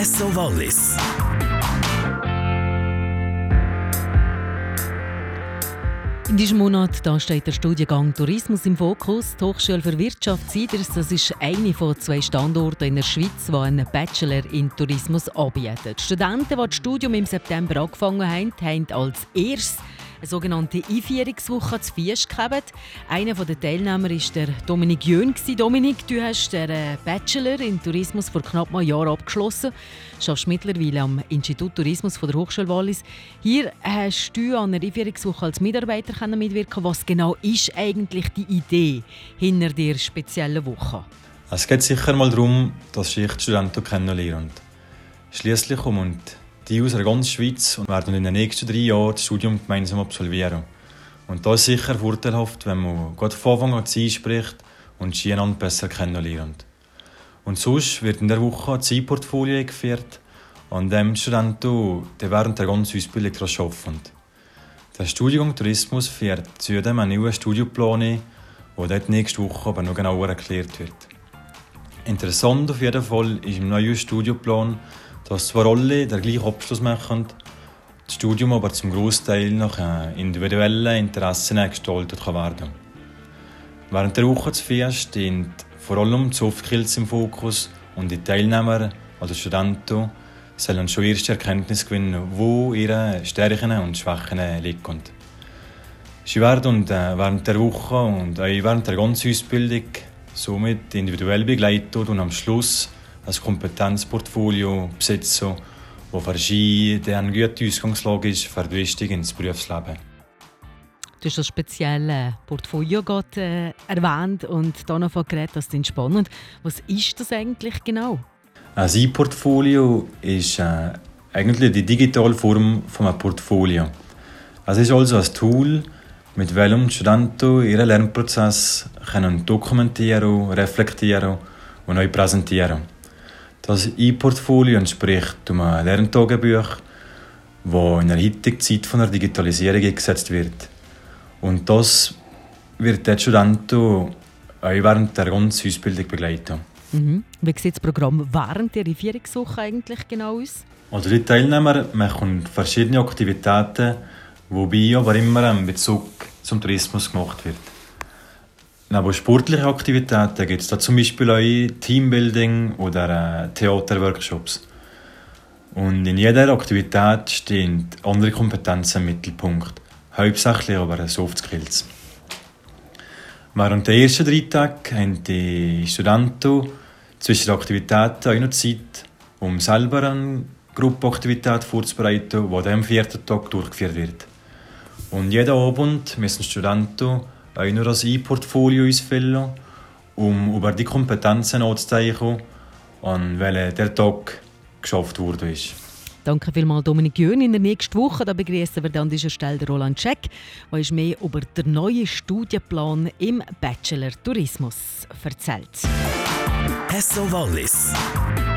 SO Wallis. In diesem Monat da steht der Studiengang Tourismus im Fokus. Die Hochschule für Wirtschaft Siders, das ist eine von 2 Standorten in der Schweiz, die einen Bachelor in Tourismus anbieten. Die Studenten, die das Studium im September angefangen haben als erstes eine sogenannte Einführungswoche zu Fiest gehabt. Einer der Teilnehmer war der Dominik Jöhn. Dominik, du hast den Bachelor in Tourismus vor knapp einem Jahr abgeschlossen. Du arbeitest mittlerweile am Institut Tourismus von der Hochschule Wallis. Hier hast du an einer Einführungswoche als Mitarbeiter mitwirken. Was genau ist eigentlich die Idee hinter der speziellen Woche? Es geht sicher mal darum, dass ich die Studenten kennenlernen. Schliesslich kommen die aus der ganzen Schweiz und werden in den nächsten 3 Jahren das Studium gemeinsam absolvieren. Und das ist sicher vorteilhaft, wenn man gerade von Anfang an einspricht und die einander besser kennenlernt. Und sonst wird in der Woche ein Zeitportfolio eingeführt, an dem die Studenten während der ganzen Ausbildung daran arbeiten. Der Studiengang Tourismus führt zudem einen neuen Studienplan ein, der dort nächste Woche aber noch genauer erklärt wird. Interessant auf jeden Fall ist im neuen Studienplan, dass zwar alle den gleichen Abschluss machen, das Studium aber zum Grossteil nach individuellen Interessen gestaltet werden kann. Während der Woche zu Fiest stehen vor allem die Soft Skills im Fokus und die Teilnehmer, also Studenten, sollen schon erste Erkenntnisse gewinnen, wo ihre Stärken und Schwächen liegen. Sie werden während der Woche und auch während der ganzen Ausbildung somit individuell begleitet und am Schluss ein Kompetenzportfolio besitzen, das für sie eine gute Ausgangslage ist für die Einstieg ins Berufsleben. Du hast das spezielle Portfolio gerade erwähnt und davon geredet, das ist spannend. Was ist das eigentlich genau? Ein E-Portfolio ist eigentlich die digitale Form eines Portfolio. Es ist also ein Tool, mit welchem die Studenten ihren Lernprozess dokumentieren, reflektieren und neu präsentieren. Das E-Portfolio entspricht einem Lerntagebuch, das in der heutigen Zeit von der Digitalisierung eingesetzt wird. Und das wird die Studenten auch während der ganzen Ausbildung begleiten. Wie sieht das Programm während der Einführungswoche eigentlich genau aus? Also die Teilnehmer machen verschiedene Aktivitäten, wobei aber immer ein Bezug zum Tourismus gemacht wird. Neben sportlichen Aktivitäten gibt es da zum Beispiel auch Teambuilding oder Theaterworkshops. Und in jeder Aktivität stehen andere Kompetenzen im Mittelpunkt, hauptsächlich aber Soft Skills. Während der ersten 3 Tage haben die Studenten zwischen den Aktivitäten auch noch Zeit, um selber eine Gruppenaktivität vorzubereiten, die am 4. Tag durchgeführt wird. Und jeden Abend müssen Studenten auch noch das E-Portfolio ausfüllen, um über die Kompetenzen anzuzeichnen, an welchen der Tag geschafft wurde. Danke vielmals, Dominik Jöhn. In der nächsten Woche da begrüßen wir an dieser Stelle Roland Scheck, der uns mehr über den neuen Studienplan im Bachelor Tourismus erzählt. SO Wallis.